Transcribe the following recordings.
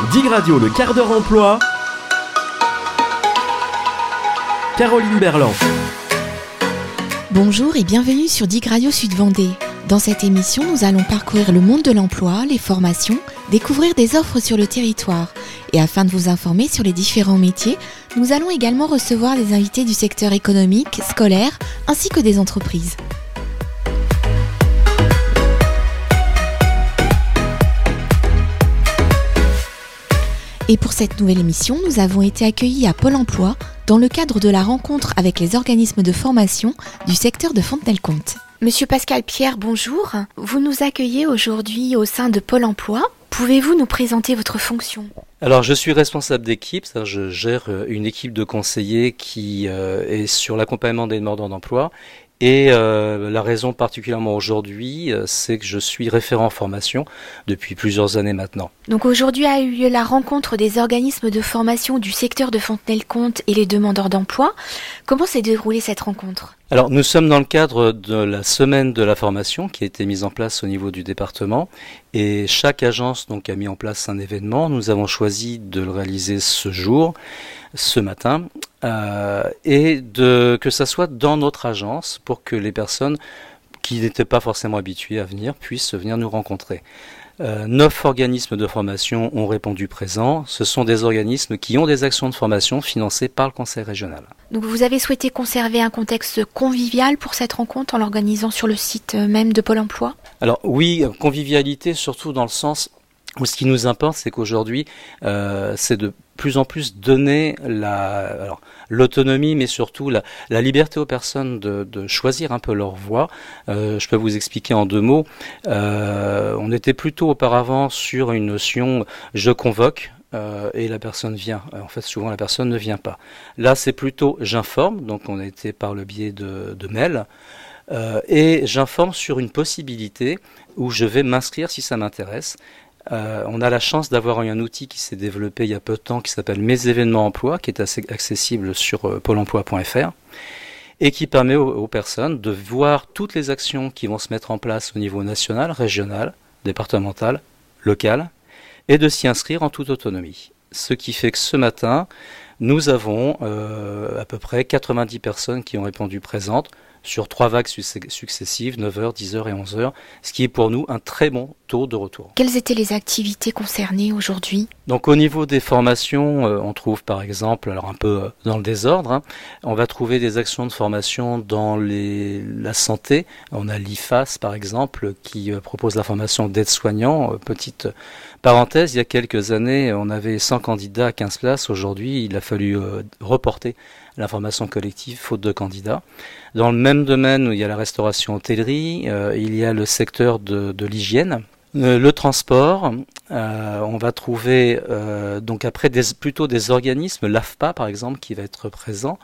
Dig Radio, le quart d'heure emploi. Caroline Berland. Bonjour et bienvenue sur Dig Radio Sud Vendée. Dans cette émission, nous allons parcourir le monde de l'emploi, les formations, découvrir des offres sur le territoire. Et afin de vous informer sur les différents métiers, nous allons également recevoir des invités du secteur économique, scolaire, ainsi que des entreprises. Et pour cette nouvelle émission, nous avons été accueillis à Pôle emploi dans le cadre de la rencontre avec les organismes de formation du secteur de Fontenay-le-Comte. Monsieur Pascal Pierre, bonjour. Vous nous accueillez aujourd'hui au sein de Pôle emploi. Pouvez-vous nous présenter votre fonction ? Alors, je suis responsable d'équipe, je gère une équipe de conseillers qui est sur l'accompagnement des demandeurs d'emploi. Et la raison particulièrement aujourd'hui, c'est que je suis référent formation depuis plusieurs années maintenant. Donc aujourd'hui a eu lieu la rencontre des organismes de formation du secteur de Fontenay-le-Comte et les demandeurs d'emploi. Comment s'est déroulée cette rencontre ? Alors nous sommes dans le cadre de la semaine de la formation qui a été mise en place au niveau du département et chaque agence donc a mis en place un événement. Nous avons choisi de le réaliser ce matin, et que ça soit dans notre agence pour que les personnes qui n'étaient pas forcément habituées à venir puissent venir nous rencontrer. 9 organismes de formation ont répondu présent. Ce sont des organismes qui ont des actions de formation financées par le conseil régional. Donc vous avez souhaité conserver un contexte convivial pour cette rencontre en l'organisant sur le site même de Pôle emploi ? Alors oui, convivialité surtout dans le sens où ce qui nous importe, c'est qu'aujourd'hui, c'est de plus en plus donner l'autonomie, mais surtout la liberté aux personnes de choisir un peu leur voie. Je peux vous expliquer en 2 mots. On était plutôt auparavant sur une notion je convoque et la personne vient. En fait, souvent la personne ne vient pas. Là, c'est plutôt j'informe. Donc, on a été par le biais de mail. Et j'informe sur une possibilité où je vais m'inscrire si ça m'intéresse. On a la chance d'avoir un outil qui s'est développé il y a peu de temps qui s'appelle Mes événements emploi, qui est assez accessible sur pôle emploi.fr et qui permet aux personnes de voir toutes les actions qui vont se mettre en place au niveau national, régional, départemental, local et de s'y inscrire en toute autonomie. Ce qui fait que ce matin, nous avons à peu près 90 personnes qui ont répondu présentes sur 3 vagues successives, 9h, 10h et 11h, ce qui est pour nous un très bon taux de retour. Quelles étaient les activités concernées aujourd'hui ? Donc au niveau des formations, on trouve par exemple, alors un peu dans le désordre, on va trouver des actions de formation dans la santé. On a l'IFAS par exemple qui propose la formation d'aide-soignant. Petite parenthèse, il y a quelques années, on avait 100 candidats à 15 places. Aujourd'hui, il a fallu reporter la formation collective faute de candidats. Dans le même domaine, il y a la restauration hôtellerie, il y a le secteur de l'hygiène, le transport. On va trouver donc après plutôt des organismes, l'AFPA par exemple qui va être présent.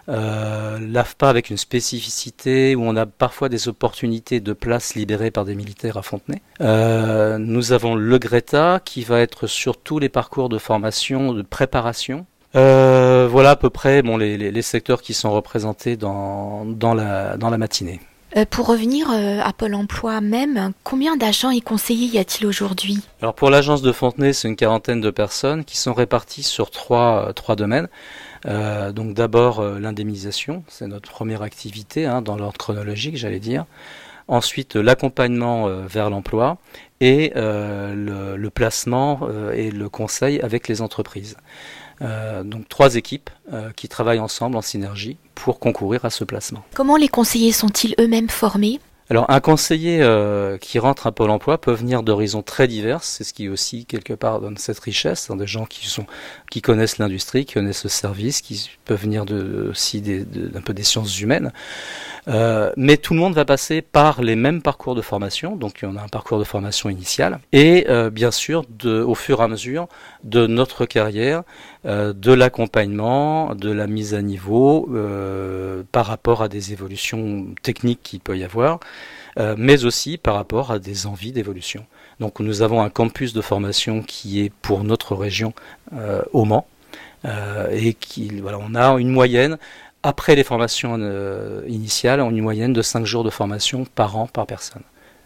L'AFPA avec une spécificité où on a parfois des opportunités de places libérées par des militaires à Fontenay. Nous avons le Greta qui va être sur tous les parcours de formation, de préparation. Voilà à peu près les secteurs qui sont représentés dans la matinée. Pour revenir à Pôle emploi même, combien d'agents et conseillers y a-t-il aujourd'hui ? Alors pour l'agence de Fontenay, c'est une 40aine de personnes qui sont réparties sur trois domaines. Donc d'abord l'indemnisation, c'est notre première activité dans l'ordre chronologique, j'allais dire. Ensuite l'accompagnement vers l'emploi et le placement et le conseil avec les entreprises. Donc 3 équipes qui travaillent ensemble en synergie pour concourir à ce placement. Comment les conseillers sont-ils eux-mêmes formés ? Alors un conseiller qui rentre à Pôle emploi peut venir d'horizons très divers, c'est ce qui aussi quelque part donne cette richesse, des gens qui connaissent l'industrie, qui connaissent le service, qui peuvent venir aussi un peu des sciences humaines. Mais tout le monde va passer par les mêmes parcours de formation, donc on a un parcours de formation initial, et bien sûr au fur et à mesure de notre carrière, de l'accompagnement, de la mise à niveau par rapport à des évolutions techniques qu'il peut y avoir, mais aussi par rapport à des envies d'évolution. Donc nous avons un campus de formation qui est pour notre région au Mans, et on a une moyenne, après les formations initiales, une moyenne de 5 jours de formation par an par personne.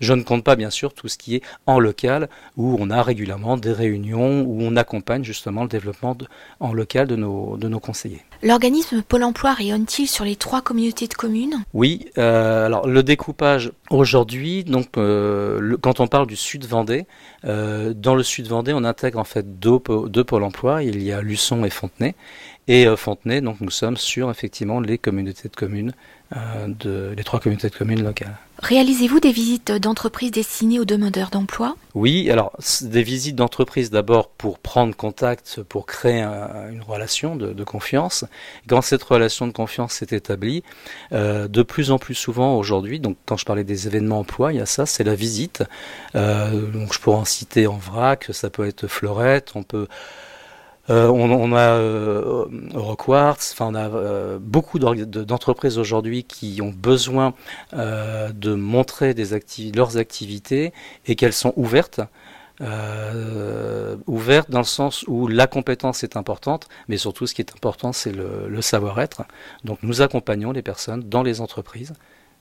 Je ne compte pas bien sûr tout ce qui est en local, où on a régulièrement des réunions, où on accompagne justement le développement en local de nos conseillers. L'organisme Pôle emploi rayonne-t-il sur les 3 communautés de communes ? Oui, alors le découpage aujourd'hui, donc quand on parle du Sud Vendée, dans le Sud Vendée, on intègre en fait deux pôles emploi. Il y a Luçon et Fontenay. Et Fontenay, donc nous sommes sur effectivement les communautés de communes, les 3 communautés de communes locales. Réalisez-vous des visites d'entreprises destinées aux demandeurs d'emploi ? Oui, alors des visites d'entreprise d'abord pour prendre contact, pour créer une relation de confiance. Quand cette relation de confiance s'est établie, de plus en plus souvent aujourd'hui, donc quand je parlais des événements emploi, il y a ça, c'est la visite. Donc je pourrais en citer en vrac, ça peut être Fleurette, on a Euroquartz, on a beaucoup d'entreprises aujourd'hui qui ont besoin de montrer leurs activités et qu'elles sont ouvertes. Ouvertes dans le sens où la compétence est importante, mais surtout ce qui est important c'est le savoir-être. Donc nous accompagnons les personnes dans les entreprises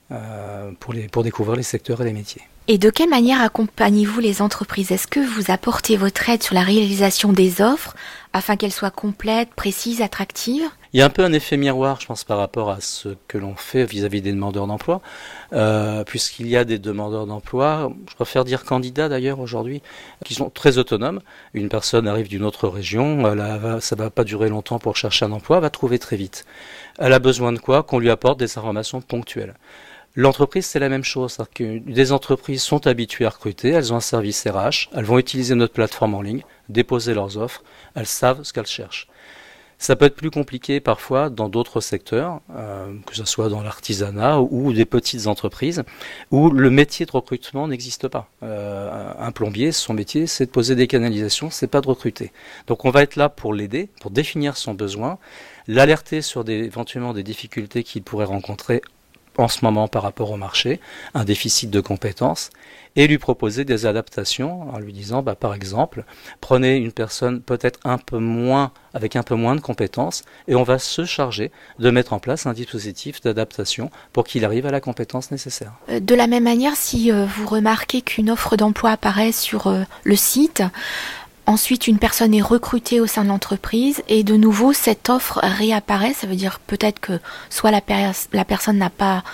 pour découvrir les secteurs et les métiers. Et de quelle manière accompagnez-vous les entreprises ? Est-ce que vous apportez votre aide sur la réalisation des offres afin qu'elles soient complètes, précises, attractives ? Il y a un peu un effet miroir, je pense, par rapport à ce que l'on fait vis-à-vis des demandeurs d'emploi, puisqu'il y a des demandeurs d'emploi, je préfère dire candidats d'ailleurs aujourd'hui, qui sont très autonomes. Une personne arrive d'une autre région, ça va pas durer longtemps pour chercher un emploi, va trouver très vite. Elle a besoin de quoi ? Qu'on lui apporte des informations ponctuelles. L'entreprise, c'est la même chose. C'est-à-dire que des entreprises sont habituées à recruter, elles ont un service RH, elles vont utiliser notre plateforme en ligne, déposer leurs offres, elles savent ce qu'elles cherchent. Ça peut être plus compliqué parfois dans d'autres secteurs, que ce soit dans l'artisanat ou des petites entreprises, où le métier de recrutement n'existe pas. Un plombier, son métier, c'est de poser des canalisations, c'est pas de recruter. Donc on va être là pour l'aider, pour définir son besoin, l'alerter sur éventuellement des difficultés qu'il pourrait rencontrer en ce moment par rapport au marché, un déficit de compétences, et lui proposer des adaptations en lui disant, par exemple, prenez une personne peut-être avec un peu moins de compétences, et on va se charger de mettre en place un dispositif d'adaptation pour qu'il arrive à la compétence nécessaire. De la même manière, si vous remarquez qu'une offre d'emploi apparaît sur le site, ensuite, une personne est recrutée au sein de l'entreprise et de nouveau, cette offre réapparaît. Ça veut dire peut-être que soit la personne n'a pas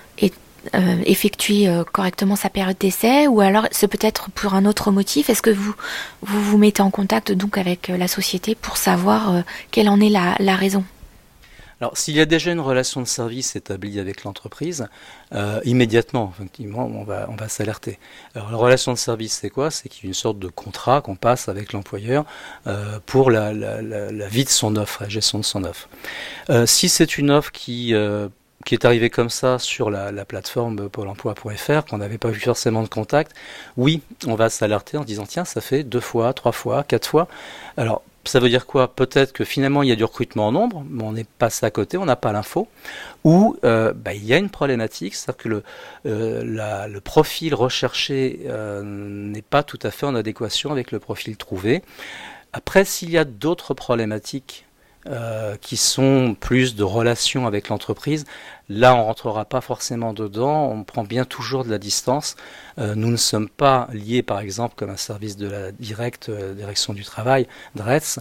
effectué correctement sa période d'essai ou alors c'est peut-être pour un autre motif. Est-ce que vous mettez en contact donc avec la société pour savoir quelle en est la raison ? Alors, s'il y a déjà une relation de service établie avec l'entreprise, immédiatement, effectivement, on va s'alerter. Alors, la relation de service, c'est quoi ? C'est qu'il y a une sorte de contrat qu'on passe avec l'employeur pour la vie de son offre, la gestion de son offre. Si c'est une offre qui est arrivée comme ça sur la plateforme Pôle emploi.fr, qu'on n'avait pas vu forcément de contact, oui, on va s'alerter en disant, tiens, ça fait 2 fois, 3 fois, 4 fois. Alors, ça veut dire quoi ? Peut-être que finalement il y a du recrutement en nombre, mais on est passé à côté, on n'a pas l'info. Ou il y a une problématique, c'est-à-dire que le profil recherché n'est pas tout à fait en adéquation avec le profil trouvé. Après, s'il y a d'autres problématiques qui sont plus de relations avec l'entreprise, là on rentrera pas forcément dedans, on prend bien toujours de la distance. Nous ne sommes pas liés par exemple comme un service de la direction du travail, DRETS.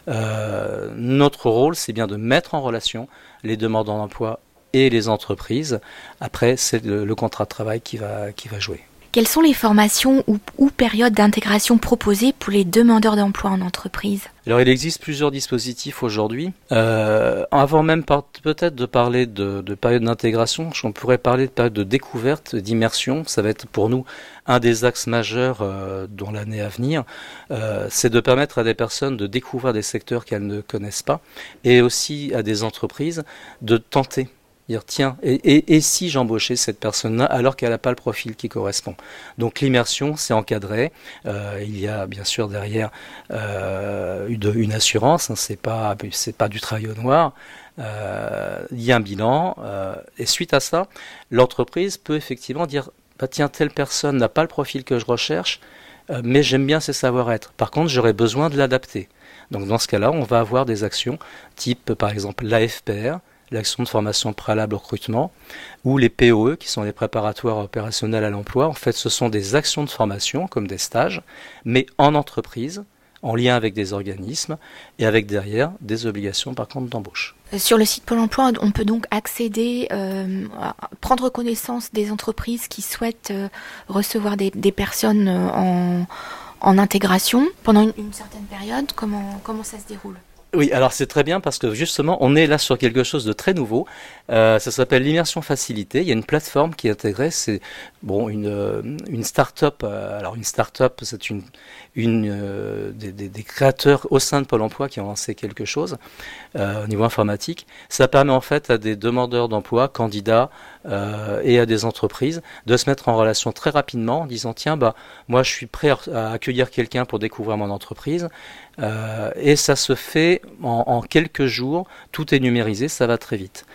Notre rôle c'est bien de mettre en relation les demandeurs d'emploi et les entreprises. Après c'est le contrat de travail qui va jouer. Quelles sont les formations ou périodes d'intégration proposées pour les demandeurs d'emploi en entreprise ? Alors il existe plusieurs dispositifs aujourd'hui. Avant même peut-être de parler de période d'intégration, on pourrait parler de période de découverte, d'immersion. Ça va être pour nous un des axes majeurs dans l'année à venir. C'est de permettre à des personnes de découvrir des secteurs qu'elles ne connaissent pas et aussi à des entreprises de tenter. Dire tiens, et si j'embauchais cette personne-là alors qu'elle n'a pas le profil qui correspond. Donc l'immersion, c'est encadré. Il y a bien sûr derrière une assurance. Hein, c'est pas du travail au noir. Il y a un bilan. Et suite à ça, l'entreprise peut effectivement dire tiens, telle personne n'a pas le profil que je recherche, mais j'aime bien ses savoir-être. Par contre, j'aurais besoin de l'adapter. Donc dans ce cas-là, on va avoir des actions type par exemple l'AFPR. l'action de formation préalable au recrutement, ou les POE, qui sont les préparatoires opérationnels à l'emploi. En fait, ce sont des actions de formation, comme des stages, mais en entreprise, en lien avec des organismes, et avec derrière des obligations par contre d'embauche. Sur le site Pôle emploi, on peut donc accéder, prendre connaissance des entreprises qui souhaitent recevoir des personnes en intégration pendant une certaine période. Comment ça se déroule ? Oui, alors c'est très bien parce que justement, on est là sur quelque chose de très nouveau. Ça s'appelle l'immersion facilitée. Il y a une plateforme qui est intégrée. C'est une start-up. Alors une start-up, c'est des créateurs au sein de Pôle emploi qui ont lancé quelque chose au niveau informatique. Ça permet en fait à des demandeurs d'emploi, candidats et à des entreprises de se mettre en relation très rapidement en disant tiens, moi je suis prêt à accueillir quelqu'un pour découvrir mon entreprise. Et ça se fait en quelques jours, tout est numérisé, ça va très vite.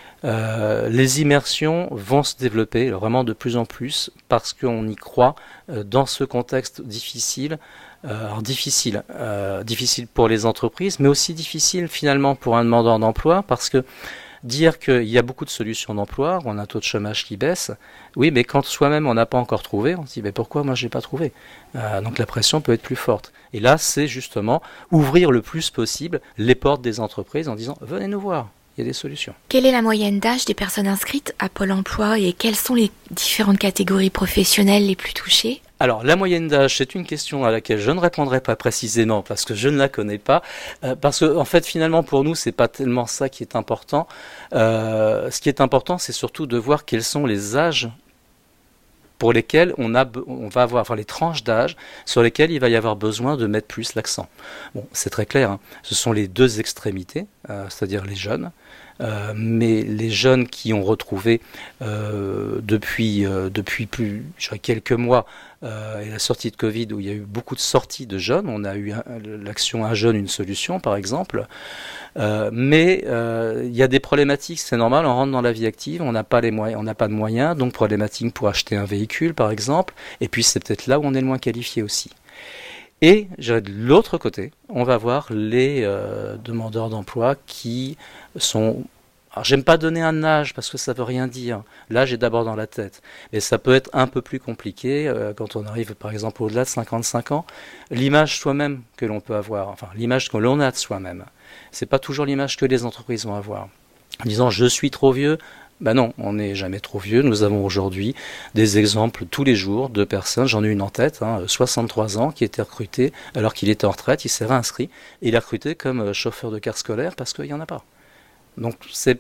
Les immersions vont se développer vraiment de plus en plus parce qu'on y croit dans ce contexte difficile. Difficile pour les entreprises, mais aussi difficile finalement pour un demandeur d'emploi parce que dire qu'il y a beaucoup de solutions d'emploi, on a un taux de chômage qui baisse, oui, mais quand soi-même on n'a pas encore trouvé, on se dit mais pourquoi moi je n'ai pas trouvé donc la pression peut être plus forte. Et là, c'est justement ouvrir le plus possible les portes des entreprises en disant venez nous voir, il y a des solutions. Quelle est la moyenne d'âge des personnes inscrites à Pôle emploi et quelles sont les différentes catégories professionnelles les plus touchées ? Alors, la moyenne d'âge, c'est une question à laquelle je ne répondrai pas précisément parce que je ne la connais pas. Parce que, en fait, finalement, pour nous, c'est pas tellement ça qui est important. Ce qui est important, c'est surtout de voir quels sont les âges pour lesquels on va avoir, enfin les tranches d'âge sur lesquelles il va y avoir besoin de mettre plus l'accent. Bon, c'est très clair, hein. Ce sont les deux extrémités, c'est-à-dire les jeunes. Mais les jeunes qui ont retrouvé depuis plus, je dirais quelques mois et la sortie de Covid où il y a eu beaucoup de sorties de jeunes, on a eu l'action Un jeune, une solution par exemple, mais il y a des problématiques, c'est normal, on rentre dans la vie active, on n'a pas les moyens, on n'a pas de moyens, donc problématique pour acheter un véhicule par exemple, et puis c'est peut-être là où on est le moins qualifié aussi. Et de l'autre côté, on va voir les demandeurs d'emploi qui sont... Alors j'aime pas donner un âge parce que ça veut rien dire. L'âge est d'abord dans la tête. Et ça peut être un peu plus compliqué quand on arrive par exemple au-delà de 55 ans. L'image soi-même que l'on peut avoir, enfin l'image que l'on a de soi-même, c'est pas toujours l'image que les entreprises vont avoir. En disant je suis trop vieux, ben non, on n'est jamais trop vieux. Nous avons aujourd'hui des exemples tous les jours de personnes, j'en ai une en tête, 63 ans, qui était recruté alors qu'il était en retraite, il s'est réinscrit, et il est recruté comme chauffeur de car scolaire parce qu'il n'y en a pas. Donc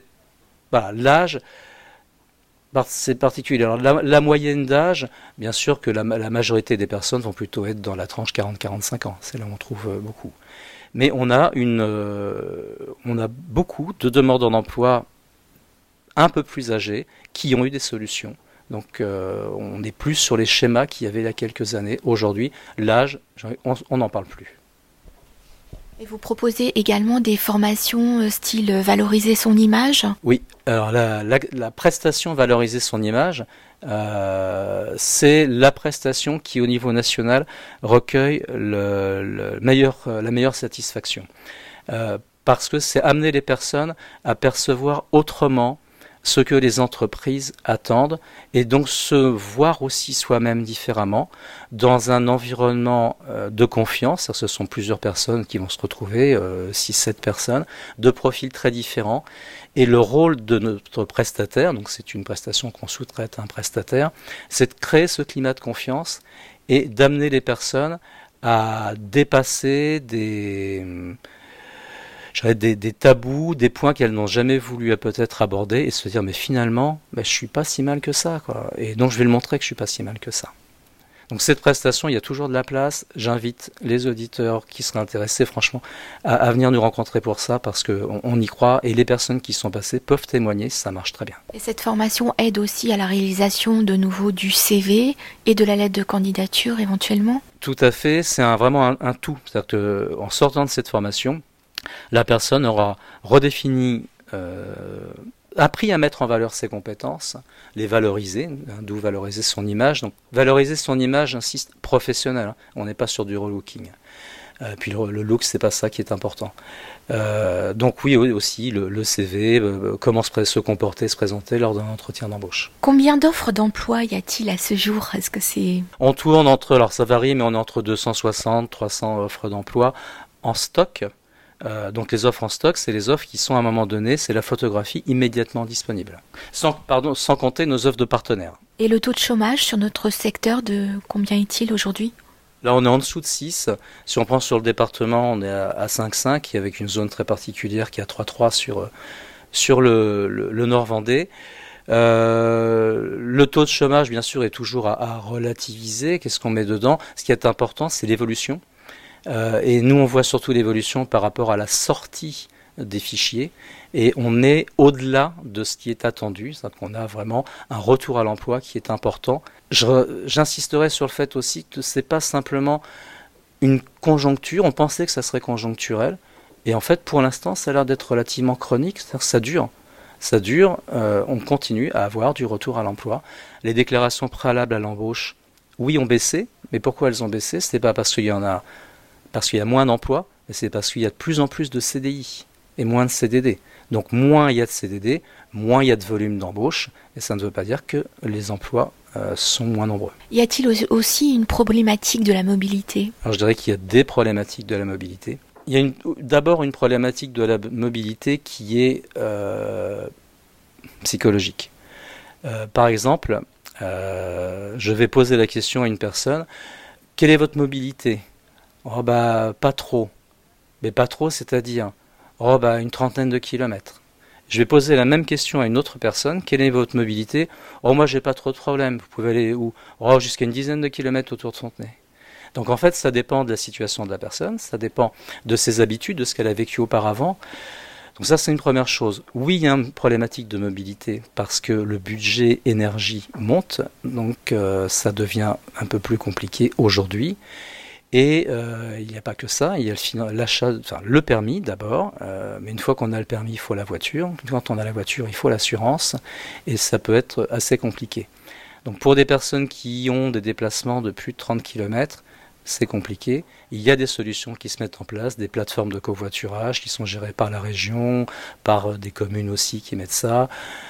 l'âge, c'est particulier. Alors la moyenne d'âge, bien sûr que la majorité des personnes vont plutôt être dans la tranche 40-45 ans, c'est là où on trouve beaucoup. Mais on a beaucoup de demandeurs d'emploi un peu plus âgés qui ont eu des solutions. Donc on est plus sur les schémas qu'il y avait il y a quelques années. Aujourd'hui, l'âge, on n'en parle plus. Et vous proposez également des formations style valoriser son image ? Oui, alors la prestation valoriser son image, c'est la prestation qui au niveau national recueille la meilleure satisfaction. Parce que c'est amener les personnes à percevoir autrement ce que les entreprises attendent et donc se voir aussi soi-même différemment dans un environnement de confiance. Ce sont plusieurs personnes qui vont se retrouver, 6-7 personnes, de profils très différents. Et le rôle de notre prestataire, donc c'est une prestation qu'on sous-traite à un prestataire, c'est de créer ce climat de confiance et d'amener les personnes à dépasser des tabous, des points qu'elles n'ont jamais voulu peut-être aborder et se dire mais finalement je suis pas si mal que ça quoi. Et donc je vais le montrer que je suis pas si mal que ça. Donc cette prestation, il y a toujours de la place. J'invite les auditeurs qui seraient intéressés franchement à venir nous rencontrer pour ça parce qu'on y croit et les personnes qui sont passées peuvent témoigner, ça marche très bien. Et cette formation aide aussi à la réalisation de nouveau du CV et de la lettre de candidature éventuellement ? Tout à fait, c'est vraiment un tout. C'est-à-dire qu'en sortant de cette formation, la personne aura redéfini, appris à mettre en valeur ses compétences, les valoriser, d'où valoriser son image. Donc valoriser son image, j'insiste, professionnelle. On n'est pas sur du relooking. Puis le look, c'est pas ça qui est important. Donc oui, aussi le CV, comment se comporter, se présenter lors d'un entretien d'embauche. Combien d'offres d'emploi y a-t-il à ce jour ? Est-ce que c'est... On tourne alors ça varie, mais on est entre 260, 300 offres d'emploi en stock. Donc les offres en stock, c'est les offres qui sont à un moment donné, c'est la photographie immédiatement disponible. Sans compter nos offres de partenaires. Et le taux de chômage sur notre secteur, de combien est-il aujourd'hui ? Là, on est en dessous de 6. Si on prend sur le département, on est à 5,5, avec une zone très particulière qui est à 3,3 sur le Nord Vendée. Le taux de chômage, bien sûr, est toujours à relativiser. Qu'est-ce qu'on met dedans ? Ce qui est important, c'est l'évolution. Et nous, on voit surtout l'évolution par rapport à la sortie des fichiers. Et on est au-delà de ce qui est attendu. C'est-à-dire qu'on a vraiment un retour à l'emploi qui est important. J'insisterai sur le fait aussi que ce n'est pas simplement une conjoncture. On pensait que ça serait conjoncturel. Et en fait, pour l'instant, ça a l'air d'être relativement chronique. C'est-à-dire que ça dure. Ça dure. On continue à avoir du retour à l'emploi. Les déclarations préalables à l'embauche, oui, ont baissé. Mais pourquoi elles ont baissé ? Ce n'est pas parce qu'il y a moins d'emplois, mais c'est parce qu'il y a de plus en plus de CDI et moins de CDD. Donc moins il y a de CDD, moins il y a de volume d'embauche, et ça ne veut pas dire que les emplois sont moins nombreux. Y a-t-il aussi une problématique de la mobilité ? Alors je dirais qu'il y a des problématiques de la mobilité. Il y a d'abord une problématique de la mobilité qui est psychologique. Par exemple, je vais poser la question à une personne, quelle est votre mobilité ? Oh bah pas trop. Mais pas trop, c'est-à-dire une 30aine de kilomètres. Je vais poser la même question à une autre personne. Quelle est votre mobilité ? Oh, moi j'ai pas trop de problème. Vous pouvez aller où ? Oh, jusqu'à une dizaine de kilomètres autour de Fontenay. Donc en fait, ça dépend de la situation de la personne, ça dépend de ses habitudes, de ce qu'elle a vécu auparavant. Donc ça, c'est une première chose. Oui, il y a une problématique de mobilité parce que le budget énergie monte, donc ça devient un peu plus compliqué aujourd'hui. Et il n'y a pas que ça, il y a le permis d'abord, mais une fois qu'on a le permis, il faut la voiture. Quand on a la voiture, il faut l'assurance, et ça peut être assez compliqué. Donc pour des personnes qui ont des déplacements de plus de 30 km, c'est compliqué. Il y a des solutions qui se mettent en place, des plateformes de covoiturage qui sont gérées par la région, par des communes aussi qui mettent ça.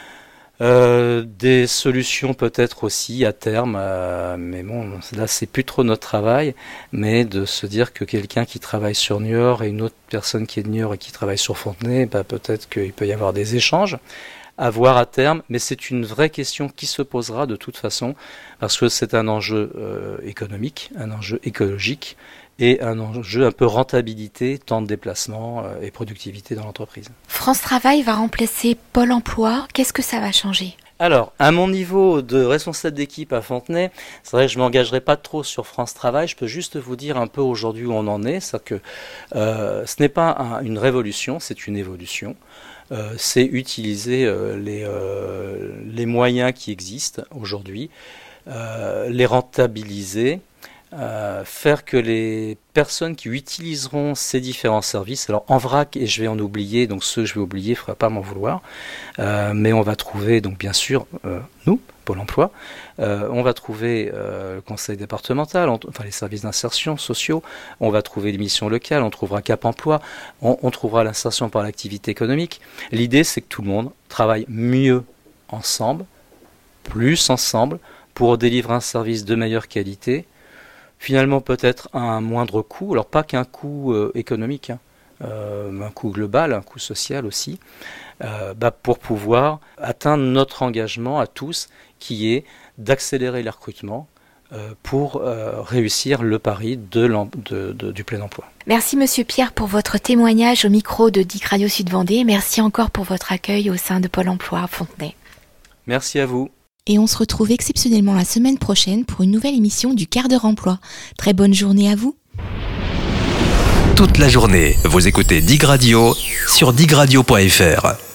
Des solutions peut-être aussi à terme, mais bon, là c'est plus trop notre travail, mais de se dire que quelqu'un qui travaille sur Niort et une autre personne qui est de Niort et qui travaille sur Fontenay, peut-être qu'il peut y avoir des échanges à voir à terme, mais c'est une vraie question qui se posera de toute façon, parce que c'est un enjeu économique, un enjeu écologique, et un enjeu un peu rentabilité, temps de déplacement et productivité dans l'entreprise. France Travail va remplacer Pôle emploi. Qu'est-ce que ça va changer ? Alors, à mon niveau de responsable d'équipe à Fontenay, c'est vrai que je ne m'engagerai pas trop sur France Travail. Je peux juste vous dire un peu aujourd'hui où on en est. C'est-à-dire que ce n'est pas une révolution, c'est une évolution. C'est utiliser les moyens qui existent aujourd'hui, les rentabiliser, faire que les personnes qui utiliseront ces différents services, alors en vrac, et je vais en oublier, donc ceux que je vais oublier, il ne faudra pas m'en vouloir, mais on va trouver, donc bien sûr, nous, Pôle emploi, on va trouver le conseil départemental, les services d'insertion sociaux, on va trouver les missions locales, on trouvera Cap emploi, on trouvera l'insertion par l'activité économique. L'idée, c'est que tout le monde travaille mieux ensemble, plus ensemble, pour délivrer un service de meilleure qualité, finalement peut-être à un moindre coût, alors pas qu'un coût économique, un coût global, un coût social aussi, pour pouvoir atteindre notre engagement à tous, qui est d'accélérer les recrutements pour réussir le pari du plein emploi. Merci Monsieur Pierre pour votre témoignage au micro de DIC Radio Sud Vendée. Merci encore pour votre accueil au sein de Pôle emploi à Fontenay. Merci à vous. Et on se retrouve exceptionnellement la semaine prochaine pour une nouvelle émission du Quart d'heure emploi. Très bonne journée à vous. Toute la journée, vous écoutez DIC Radio sur digradio.fr.